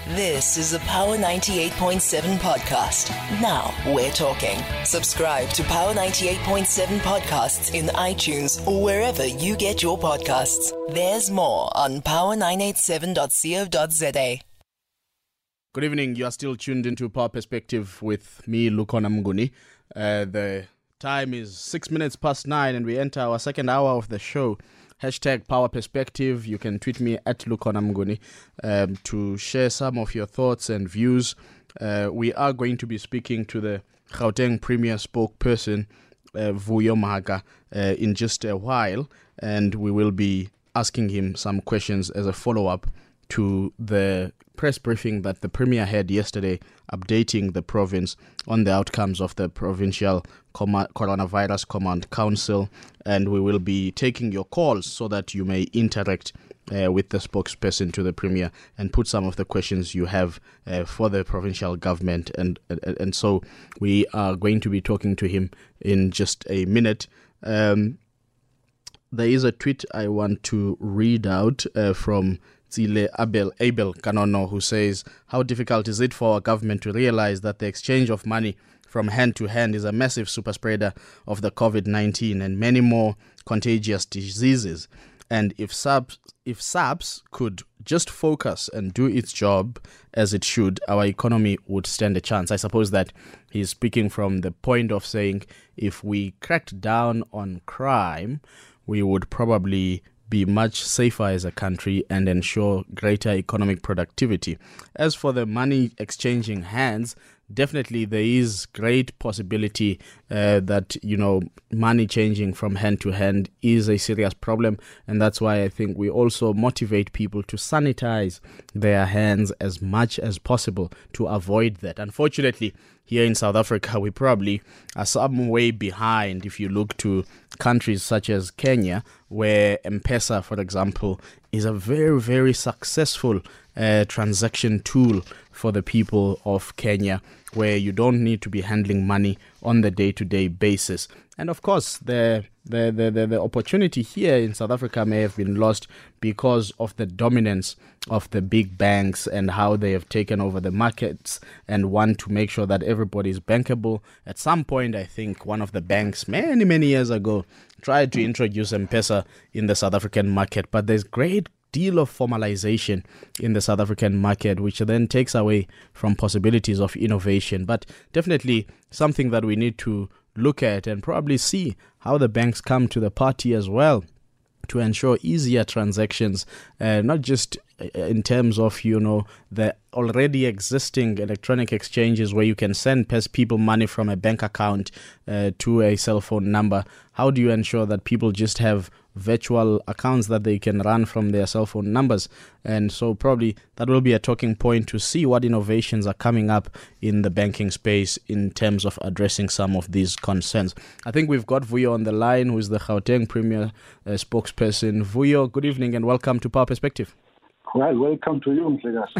This is a Power 98.7 podcast. Now we're talking. Subscribe to Power 98.7 podcasts in iTunes or wherever you get your podcasts. There's more on power987.co.za. Good evening. You are still tuned into Power Perspective with me, Lukhona Mnguni. The time is 6 minutes past 9 and we enter our second hour of the show. Hashtag Power Perspective. You can tweet me at Lukhona Mnguni to share some of your thoughts and views. We are going to be speaking to the Gauteng Premier spokesperson, Vuyo Mahaka, in just a while, and we will be asking him some questions as a follow-up to the press briefing that the Premier had yesterday, updating the province on the outcomes of the Provincial Coronavirus Command Council. And we will be taking your calls so that you may interact with the spokesperson to the Premier and put some of the questions you have for the provincial government. And so we are going to be talking to him in just a minute. There is a tweet I want to read out from Tsile Abel Kanono, who says, "How difficult is it for our government to realize that the exchange of money from hand to hand is a massive super spreader of the COVID-19 and many more contagious diseases? And if SAPS could just focus and do its job as it should, our economy would stand a chance." I suppose that he's speaking from the point of saying if we cracked down on crime, we would probably be much safer as a country and ensure greater economic productivity. As for the money exchanging hands, definitely there is great possibility that, money changing from hand to hand is a serious problem. And that's why I think we also motivate people to sanitize their hands as much as possible to avoid that. Unfortunately, here in South Africa, we probably are some way behind if you look to countries such as Kenya, where M-Pesa, for example, is a very, very successful transaction tool for the people of Kenya, where you don't need to be handling money on the day-to-day basis. And of course, the opportunity here in South Africa may have been lost because of the dominance of the big banks and how they have taken over the markets and want to make sure that everybody is bankable. At some point, I think one of the banks many years ago tried to introduce M-Pesa in the South African market, but there's great deal of formalization in the South African market, which then takes away from possibilities of innovation. But definitely something that we need to look at and probably see how the banks come to the party as well to ensure easier transactions, not just in terms of, the already existing electronic exchanges where you can send people money from a bank account to a cell phone number. How do you ensure that people just have virtual accounts that they can run from their cell phone numbers? And so probably that will be a talking point to see what innovations are coming up in the banking space in terms of addressing some of these concerns. I think we've got Vuyo on the line, who is the Gauteng Premier spokesperson. Vuyo, good evening and welcome to Power Perspective. Well, welcome to you, Mhlegas.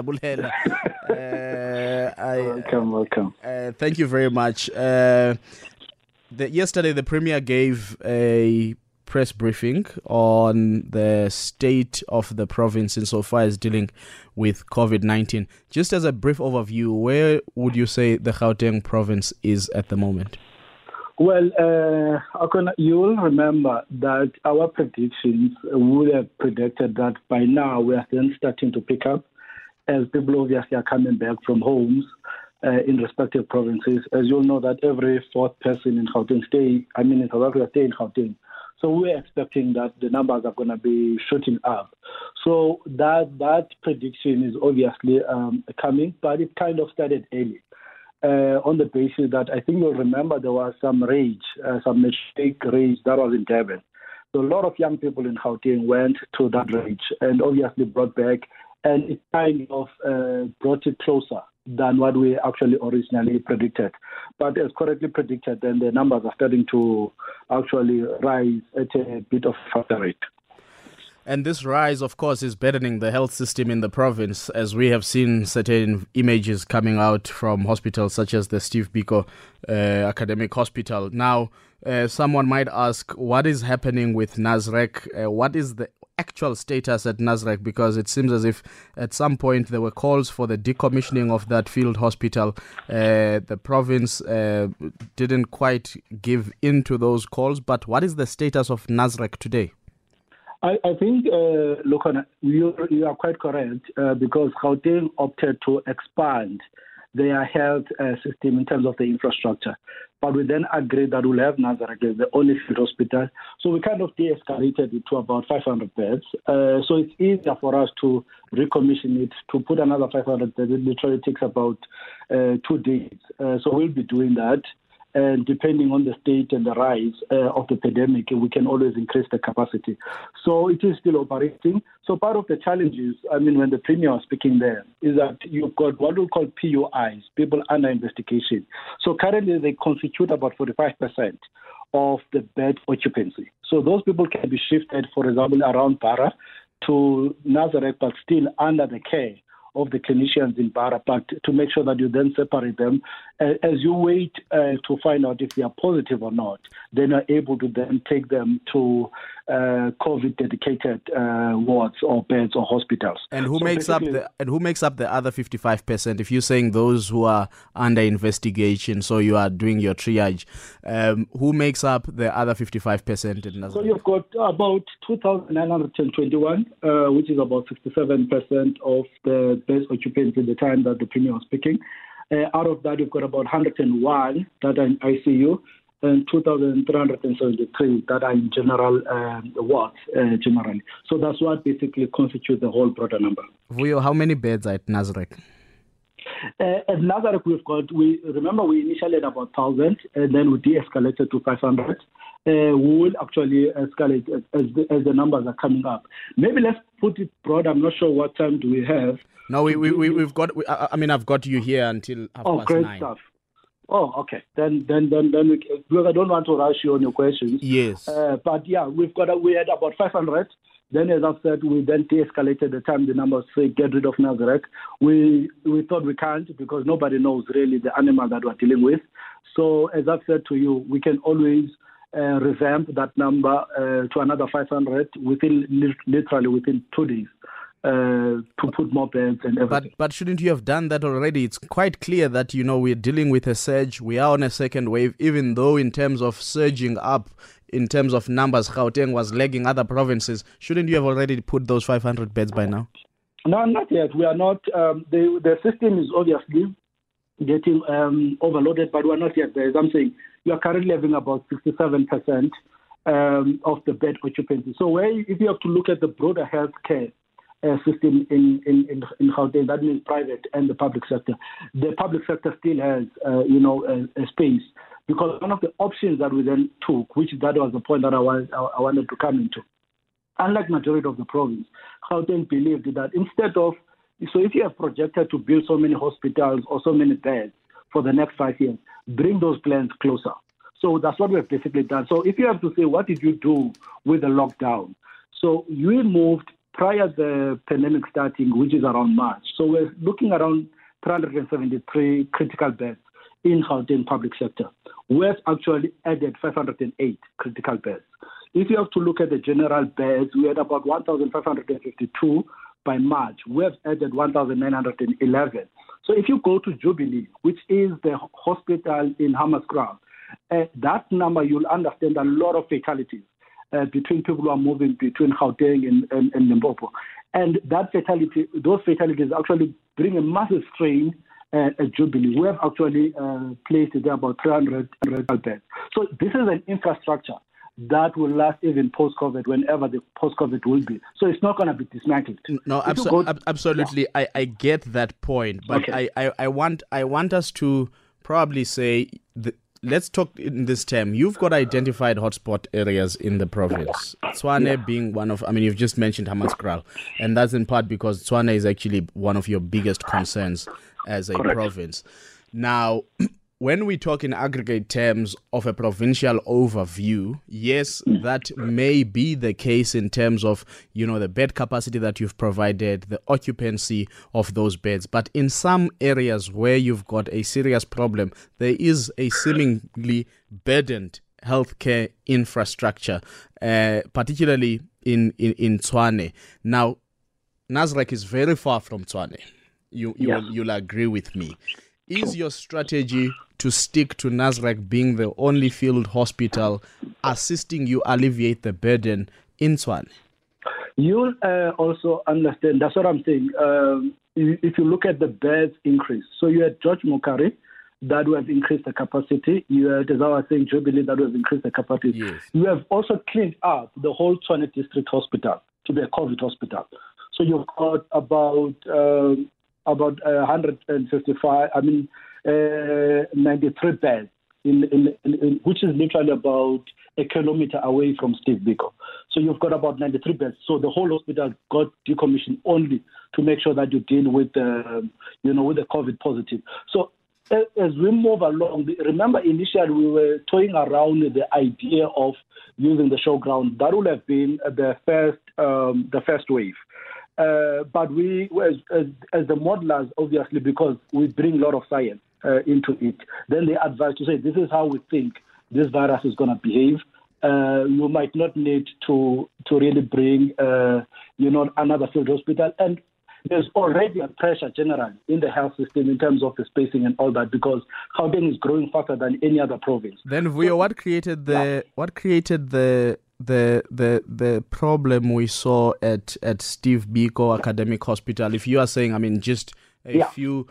Welcome. Thank you very much. Yesterday, the Premier gave a press briefing on the state of the province insofar as dealing with COVID-19. Just as a brief overview, where would you say the Gauteng province is at the moment? Well, you will remember that our predictions would have predicted that by now we are then starting to pick up as people obviously are coming back from homes in respective provinces. As you'll know that every fourth person in Gauteng in South Africa stay in Gauteng. So we're expecting that the numbers are going to be shooting up. So that prediction is obviously coming, but it kind of started early. On the basis that I think you'll remember there was some mistake rage that was in Durban. So a lot of young people in Gauteng went to that rage and obviously brought back, and it kind of brought it closer than what we actually originally predicted. But as correctly predicted, then the numbers are starting to actually rise at a bit of a faster rate. And this rise, of course, is burdening the health system in the province, as we have seen certain images coming out from hospitals such as the Steve Biko Academic Hospital. Now, someone might ask, what is happening with Nasrec? What is the actual status at Nasrec? Because it seems as if at some point there were calls for the decommissioning of that field hospital. The province didn't quite give in to those calls. But what is the status of Nasrec today? I think, Lukhona, you are quite correct because Gauteng opted to expand their health system in terms of the infrastructure. But we then agreed that we'll have Nasrec as the only field hospital. So we kind of de-escalated it to about 500 beds. So it's easier for us to recommission it, to put another 500 beds. It literally takes about 2 days. So we'll be doing that. And depending on the state and the rise of the pandemic, we can always increase the capacity. So it is still operating. So part of the challenges, when the Premier was speaking there, is that you've got what we call PUIs, people under investigation. So currently they constitute about 45% of the bed occupancy. So those people can be shifted, for example, around Bara to Nasrec, but still under the care of the clinicians in Bara, but to make sure that you then separate them. As you wait to find out if they are positive or not, then you're able to then take them to COVID-dedicated wards or beds or hospitals. And who makes up the other 55%? If you're saying those who are under investigation, so you are doing your triage, who makes up the other 55% in Nasrec? So you've got about 2,921, which is about 67% of the bed occupancy at the time that the Premier was speaking. Out of that, you've got about 101 that are in ICU and 2,373 that are in general wards generally. So that's what basically constitutes the whole broader number. Vuyo, how many beds are at Nasrec? At Nasrec, we initially had about 1,000 and then we de-escalated to 500. We will actually escalate as the numbers are coming up. Maybe let's put it broad. I'm not sure what time do we have. No, we've got. I've got you here until 9:30. Great stuff. Oh, okay. Then we, because I don't want to rush you on your questions. Yes. But yeah, we had about 500. Then, as I've said, we then de-escalated the time the numbers say get rid of Nasrec. We thought we can't because nobody knows really the animal that we're dealing with. So, as I've said to you, we can always revamp that number to another 500 literally within 2 days. To put more beds and everything. But shouldn't you have done that already? It's quite clear that, we're dealing with a surge. We are on a second wave, even though in terms of surging up, in terms of numbers, Gauteng was lagging other provinces. Shouldn't you have already put those 500 beds by now? No, not yet. We are not. The system is obviously getting overloaded, but we're not yet there. As I'm saying, we are currently having about 67% of the bed occupancy. So if you have to look at the broader healthcare system in Gauteng, that means private and the public sector. The public sector still has, a space because one of the options that we then took, that was the point that I wanted to come into. Unlike majority of the province, Gauteng believed that if you have projected to build so many hospitals or so many beds for the next 5 years, bring those plans closer. So that's what we've basically done. So if you have to say, what did you do with the lockdown? So we moved prior to the pandemic starting, which is around March. So we're looking around 373 critical beds in Gauteng public sector. We've actually added 508 critical beds. If you have to look at the general beds, we had about 1,552 by March. We have added 1,911. So if you go to Jubilee, which is the hospital in Hammanskraal, that number, you'll understand a lot of fatalities. Between people who are moving between Gauteng and Limpopo. And those fatalities actually bring a massive strain at Jubilee. We have actually placed there about 300 beds. So this is an infrastructure that will last even post-COVID, whenever the post-COVID will be. So it's not going to be dismantled. No, absolutely. Yeah. I get that point. But okay. I want us to probably say... Let's talk in this term. You've got identified hotspot areas in the province. Tshwane being one of, you've just mentioned Hammanskraal, and that's in part because Tshwane is actually one of your biggest concerns as a province. Now, when we talk in aggregate terms of a provincial overview, yes, that may be the case in terms of, the bed capacity that you've provided, the occupancy of those beds. But in some areas where you've got a serious problem, there is a seemingly burdened healthcare infrastructure, particularly in Tshwane. Now, Nasrec is very far from Tshwane. You'll agree with me. Is your strategy to stick to Nasrec being the only field hospital assisting you alleviate the burden in Tshwane? You'll also understand, that's what I'm saying. If you look at the beds increase, so you had George Mokari that will have increased the capacity. You had, as I was saying, Jubilee that will have increased the capacity. Yes. You have also cleaned up the whole Tshwane District Hospital to be a COVID hospital. So you've got about 155, 93 beds, in which is literally about a kilometer away from Steve Biko. So you've got about 93 beds. So the whole hospital got decommissioned only to make sure that you deal with the COVID positive. So as we move along, remember initially we were toying around with the idea of using the showground. That would have been the first wave. But we, as the modelers, obviously, because we bring a lot of science into it, then they advise to say, this is how we think this virus is going to behave. You might not need to really bring, another field hospital. And there's already a pressure generally in the health system in terms of the spacing and all that, because Gauteng is growing faster than any other province. Then, Vuyo, what created the problem we saw at Steve Biko Academic Hospital? If you are saying, just a few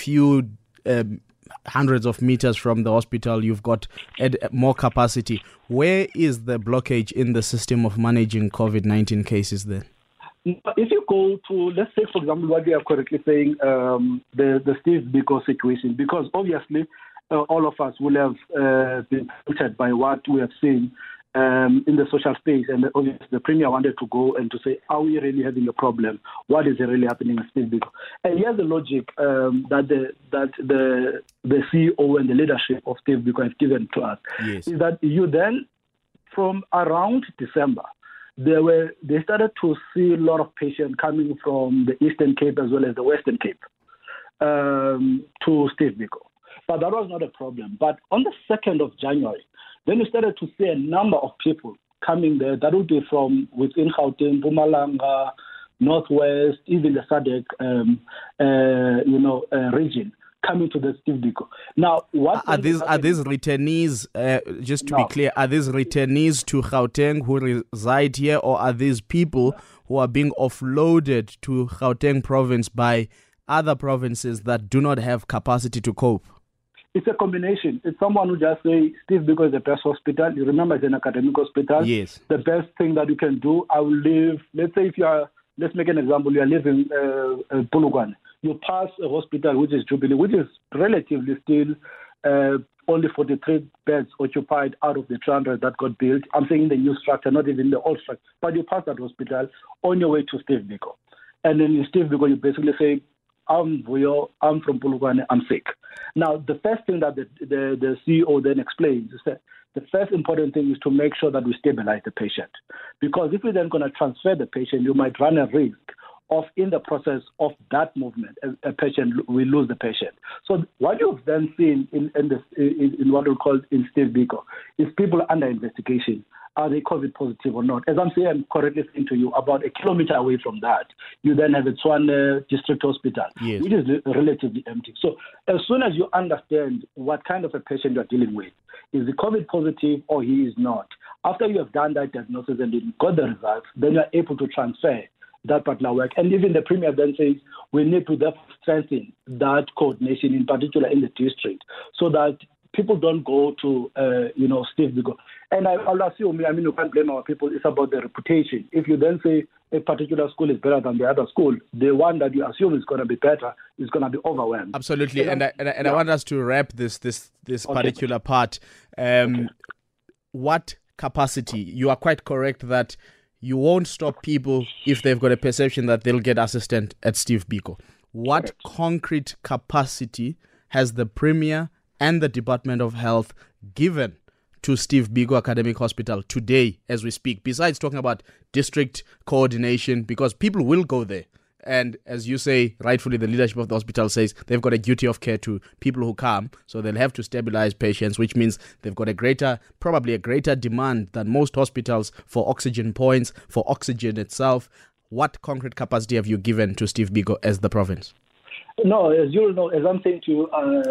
hundreds of meters from the hospital, you've got more capacity. Where is the blockage in the system of managing COVID-19 cases then? If you go to, let's say, for example, what we are correctly saying, the Steve Biko situation, because obviously all of us will have been affected by what we have seen in the social space, and obviously the Premier wanted to go and to say, are we really having a problem? What is really happening in Steve Biko? And here's the logic that the CEO and the leadership of Steve Biko have given to us. Yes. Is that you then, from around December, they started to see a lot of patients coming from the Eastern Cape as well as the Western Cape to Steve Biko. But that was not a problem. But on the 2nd of January, then we started to see a number of people coming there. That would be from within Gauteng, Mpumalanga, Northwest, even the SADC, region, coming to the Steve Biko. Now, what are these returnees? Just to be clear, are these returnees to Gauteng who reside here, or are these people who are being offloaded to Gauteng province by other provinces that do not have capacity to cope? It's a combination. It's someone who just say, Steve Biko is the best hospital. You remember it's an academic hospital. Yes. The best thing that you can do, I will live, let's say if you are, let's make an example, you are living in Polokwane. You pass a hospital, which is Jubilee, which is relatively still only 43 beds occupied out of the 200 that got built. I'm saying the new structure, not even the old structure. But you pass that hospital on your way to Steve Biko. And then in Steve Biko, you basically say, I'm Vuyo, I'm from Polokwane, I'm sick. Now, the first thing that the CEO then explains is that the first important thing is to make sure that we stabilize the patient. Because if we're then going to transfer the patient, you might run a risk of, in the process of that movement, a patient will lose the patient. So what you've then seen in what we call in Steve Biko is people under investigation. Are they COVID positive or not? As I'm correctly saying to you, about a kilometer away from that, you then have a Tshwane District Hospital, yes, which is relatively empty. So as soon as you understand what kind of a patient you're dealing with, is he COVID positive or he is not, after you have done that diagnosis and you got the results, then you're able to transfer that particular work. And even the Premier then says we need to therefore strengthen that coordination, in particular in the district, so that people don't go to, Steve Biko. And I'll assume, you can't blame our people, it's about the reputation. If you then say a particular school is better than the other school, the one that you assume is going to be better is going to be overwhelmed. Absolutely. And I want us to wrap this particular part. What capacity? You are quite correct that you won't stop people if they've got a perception that they'll get assistance at Steve Biko. What concrete capacity has the Premier and the Department of Health given to Steve Biko Academic Hospital today as we speak, besides talking about district coordination, because people will go there And as you say, rightfully, the leadership of the hospital says they've got a duty of care to people who come. So they'll have to stabilize patients, which means they've got probably a greater demand than most hospitals for oxygen points, for oxygen itself. What concrete capacity have you given to Steve Biko as the province? No, as you know, as I'm saying to you,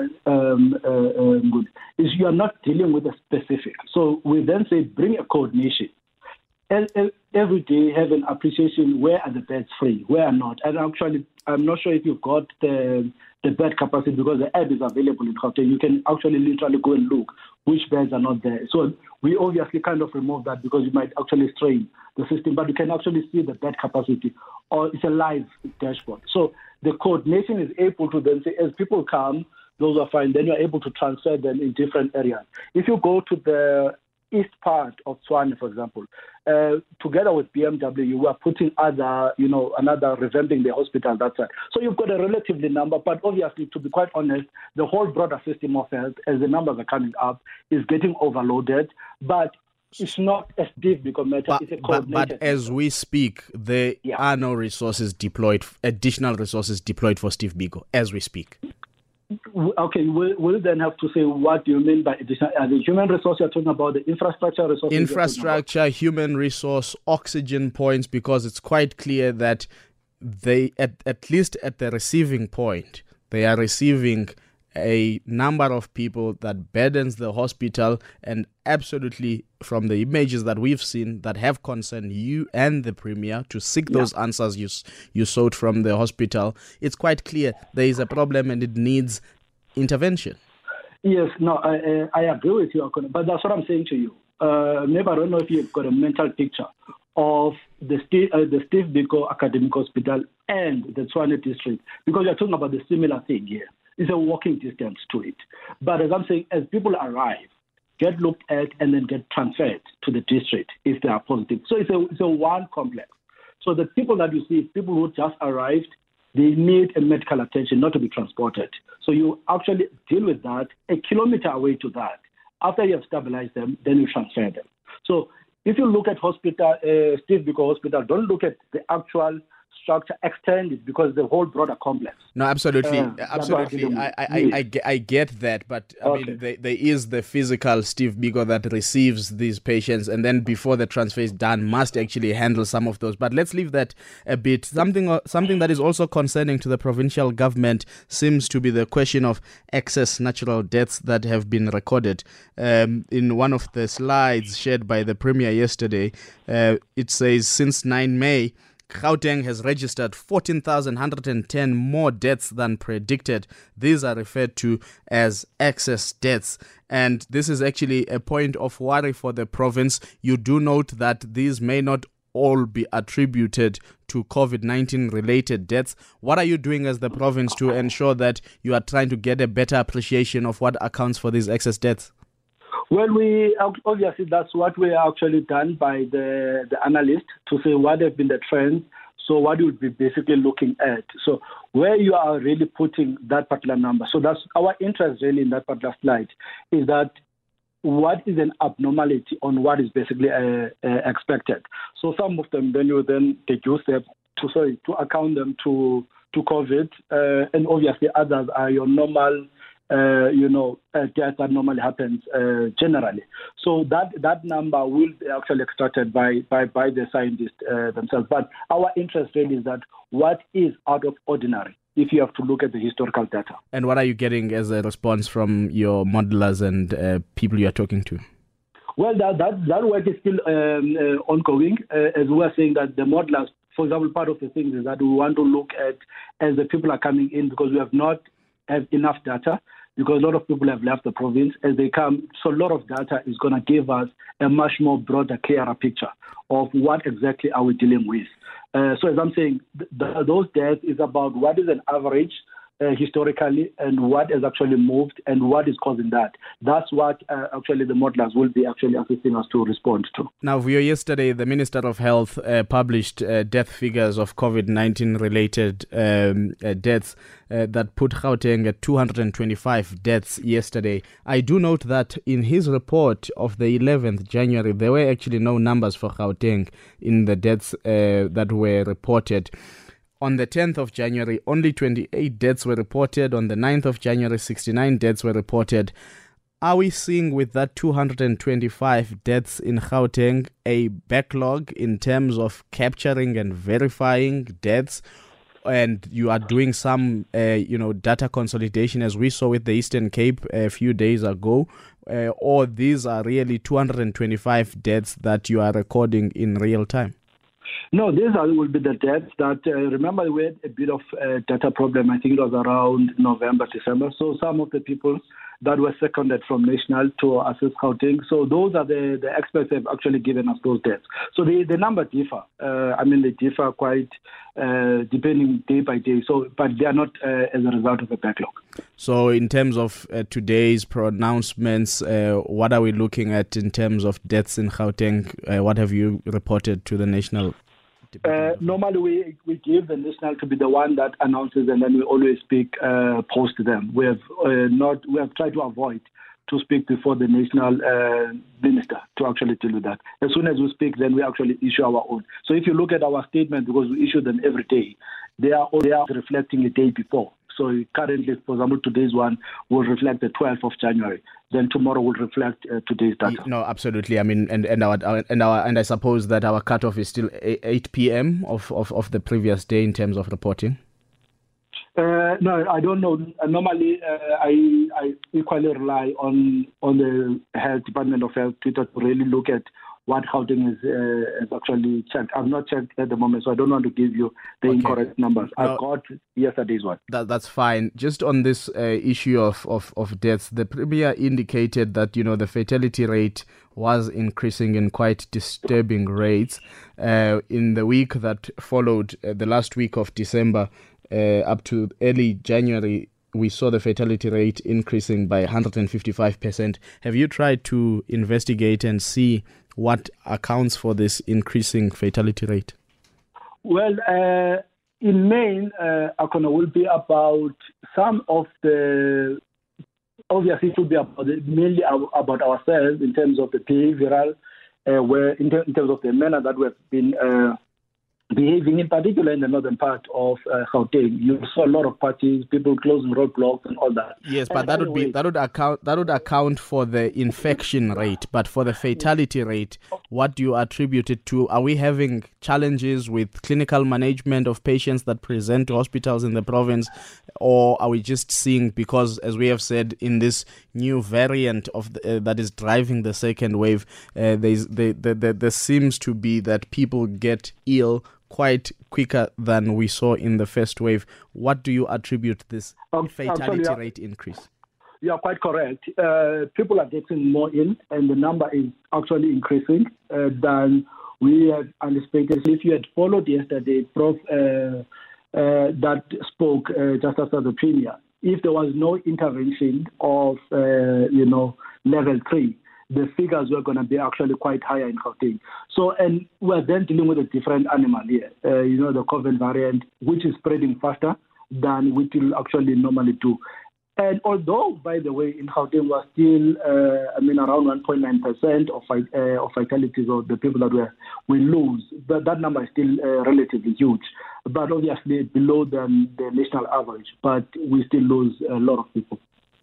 good, is you are not dealing with a specific. So we then say bring a coordination. Every day have an appreciation, where are the beds free, where are not. And actually, I'm not sure if you've got the bed capacity, because the app is available in Gauteng. You can actually literally go and look which beds are not there. So we obviously kind of remove that because you might actually strain the system, but you can actually see the bed capacity, or it's a live dashboard. So the coordination is able to then say, as people come, those are fine, then you're able to transfer them in different areas. If you go to the east part of Tshwane, for example, together with BMW, we are putting another revamping the hospital that side. So you've got a relatively number, but obviously, to be quite honest, the whole broader system of health, as the numbers are coming up, is getting overloaded. But it's not a Steve Biko matter. It's a coordinated. But as we speak, there are no resources deployed, additional resources deployed for Steve Biko as we speak. Okay, we'll then have to say, what do you mean by additional? The human resource you're talking about, the infrastructure resources? Infrastructure, human resource, oxygen points, because it's quite clear that they, at least at the receiving point, they are receiving a number of people that burdens the hospital, and absolutely from the images that we've seen that have concerned you and the Premier to seek those answers you sought from the hospital, it's quite clear there is a problem and it needs intervention. Yes, no, I agree with you, but that's what I'm saying to you. Maybe I don't know if you've got a mental picture of the Steve Biko Academic Hospital and the Tshwane district, because you're talking about the similar thing here. It's a walking distance to it. But as I'm saying, as people arrive, get looked at and then get transferred to the district if they are positive. So it's a one complex. So the people that you see, people who just arrived, they need a medical attention, not to be transported. So you actually deal with that a kilometer away to that. After you have stabilized them, then you transfer them. So if you look at hospital, Steve Biko Hospital, don't look at the actual structure, extend it, because the whole broader complex. No, absolutely. I get that, but I mean, there is the physical Steve Biko that receives these patients, and then before the transfer is done, must actually handle some of those. But let's leave that a bit. Something that is also concerning to the provincial government seems to be the question of excess natural deaths that have been recorded. In one of the slides shared by the Premier yesterday, it says since 9 May, Gauteng has registered 14,110 more deaths than predicted. These are referred to as excess deaths. And this is actually a point of worry for the province. You do note that these may not all be attributed to COVID-19 related deaths. What are you doing as the province to ensure that you are trying to get a better appreciation of what accounts for these excess deaths? Well, obviously that's what we actually done by the analyst to say what have been the trends. So what you would be basically looking at. So where you are really putting that particular number. So that's our interest really in that particular slide, is that what is an abnormality on what is basically expected. So some of them, then you then deduce them to account them to COVID, and obviously others are your normal death that normally happens generally. So that number will be actually extracted by the scientists themselves. But our interest really is that what is out of ordinary, if you have to look at the historical data. And what are you getting as a response from your modelers and people you are talking to? Well, that work is still ongoing. As we are saying that the modelers, for example, part of the things is that we want to look at as the people are coming in, because we have not have enough data, because a lot of people have left the province as they come. So a lot of data is going to give us a much more broader, clearer picture of what exactly are we dealing with. So as I'm saying, those deaths is about what is an average historically and what has actually moved and what is causing that. That's what actually the modelers will be actually assisting us to respond to. Now, Vio, yesterday the Minister of Health published death figures of COVID-19 related deaths that put Gauteng at 225 deaths yesterday. I do note that in his report of the 11th January, there were actually no numbers for Gauteng in the deaths that were reported. On the 10th of January, only 28 deaths were reported. On the 9th of January, 69 deaths were reported. Are we seeing with that 225 deaths in Gauteng a backlog in terms of capturing and verifying deaths? And you are doing some, data consolidation as we saw with the Eastern Cape a few days ago, or these are really 225 deaths that you are recording in real time? No, these will be the deaths that, remember, we had a bit of data problem. I think it was around November, December. So some of the people that were seconded from national to assess Gauteng. So those are the experts have actually given us those deaths. So the number differ. They differ quite depending day by day. So, but they are not as a result of a backlog. So in terms of today's pronouncements, what are we looking at in terms of deaths in Gauteng? What have you reported to the national? Normally, we give the national to be the one that announces, and then we always speak post them. We have tried to avoid to speak before the national minister to actually deal with that. As soon as we speak, then we actually issue our own. So if you look at our statement, because we issue them every day, they are reflecting a day before. So currently, for example, today's one will reflect the 12th of January. Then tomorrow will reflect today's data. No, absolutely. I mean, and I suppose that our cutoff is still 8 p.m. of the previous day in terms of reporting. No, I don't know. Normally, I equally rely on the Health Department of Health Twitter to really look at what Gauteng is actually checked. I've not checked at the moment, so I don't want to give you the incorrect numbers. I've got yesterday's one. That's fine. Just on this issue of deaths, the Premier indicated that, the fatality rate was increasing in quite disturbing rates. In the week that followed, the last week of December, up to early January, we saw the fatality rate increasing by 155%. Have you tried to investigate and see what accounts for this increasing fatality rate? Well, in main, Akona will be about some of the. Obviously, it will be mainly about ourselves in terms of the behavioral, where in terms of the manner that we have been behaving, in particular in the northern part of Gauteng. You saw a lot of parties, people closing roadblocks and all that. Yes, but that would account for the infection rate. But for the fatality rate, what do you attribute it to? Are we having challenges with clinical management of patients that present to hospitals in the province, or are we just seeing, because as we have said, in this new variant of that is driving the second wave, there seems to be that people get ill quite quicker than we saw in the first wave. What do you attribute this fatality rate increase? You are quite correct. People are getting more ill, and the number is actually increasing than we had anticipated. If you had followed yesterday, Prof. That spoke just after the Premier, if there was no intervention of, level 3, the figures were going to be actually quite higher in Gauteng. So, and we're then dealing with a different animal here, the COVID variant, which is spreading faster than we will actually normally do. And although, by the way, in Gauteng we're still, around 1.9% of fatalities of the people that we lose, that number is still relatively huge, but obviously below the national average. But we still lose a lot of people.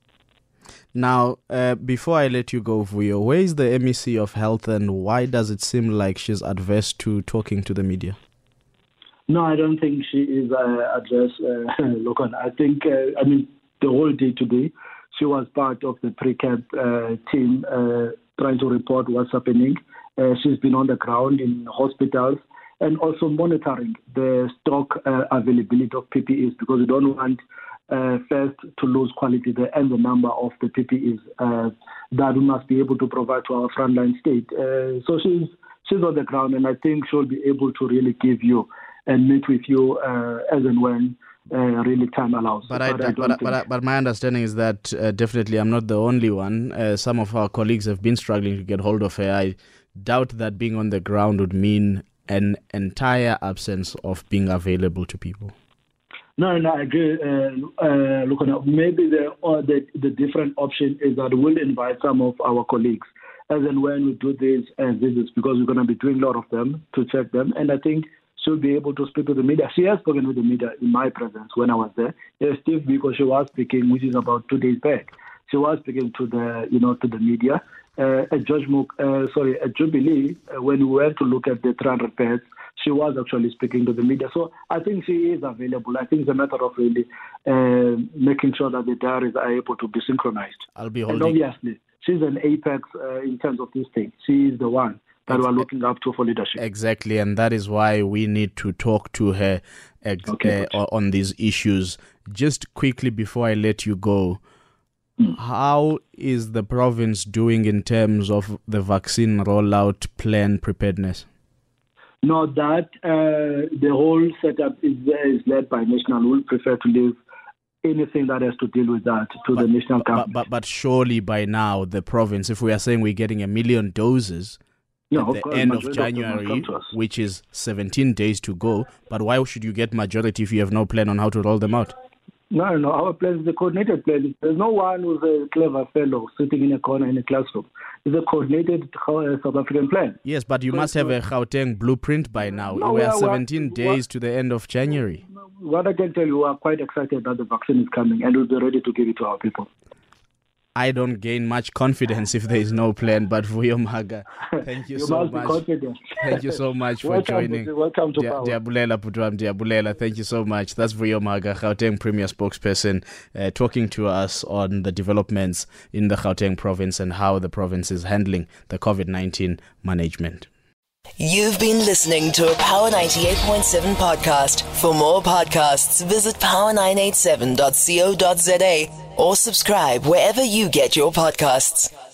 Now, before I let you go, Vuyo, where is the MEC of Health, and why does it seem like she's adverse to talking to the media? No, I don't think she is adverse, Lokan. I think, the whole day today, she was part of the pre-camp team trying to report what's happening. She's been on the ground in hospitals and also monitoring the stock availability of PPEs, because we don't want first to lose quality and the number of the PPEs that we must be able to provide to our frontline state. So she's on the ground, and I think she'll be able to really give you and meet with you as and when really time allows. But my understanding is that definitely I'm not the only one. Some of our colleagues have been struggling to get hold of her. I doubt that being on the ground would mean an entire absence of being available to people. No, I agree. Look, maybe the different option is that we'll invite some of our colleagues as and when we do these visits, because we're going to be doing a lot of them to check them. And I think she'll be able to speak to the media. She has spoken with the media in my presence when I was there. Steve Biko, she was speaking, which is about 2 days back. She was speaking to the media. At Jubilee, when we went to look at the 300 beds, she was actually speaking to the media. So I think she is available. I think it's a matter of really making sure that the diaries are able to be synchronized. I'll be holding. And obviously, she's an apex in terms of this thing. She is the one that we're looking up to for leadership. Exactly, and that is why we need to talk to her on these issues. Just quickly before I let you go, how is the province doing in terms of the vaccine rollout plan preparedness? No, that the whole setup is led by national. We'll prefer to leave anything that has to deal with that to the national government. But surely by now, the province, if we are saying we're getting 1 million doses at the end of January, which is 17 days to go, but why should you get majority if you have no plan on how to roll them out? No, our plan is a coordinated plan. There's no one who's a clever fellow sitting in a corner in a classroom. It's a coordinated South African plan. Yes, but you must have a Gauteng blueprint by now. We are 17 days to the end of January. What I can tell you, we are quite excited that the vaccine is coming and we'll be ready to give it to our people. I don't gain much confidence if there is no plan, but Vuyo Maga, thank you so much. Thank you so much for joining. Welcome to Power. Diabulela, thank you so much. That's Vuyo Maga, Gauteng Premier spokesperson, talking to us on the developments in the Gauteng province and how the province is handling the COVID-19 management. You've been listening to a Power 98.7 podcast. For more podcasts, visit power987.co.za or subscribe wherever you get your podcasts.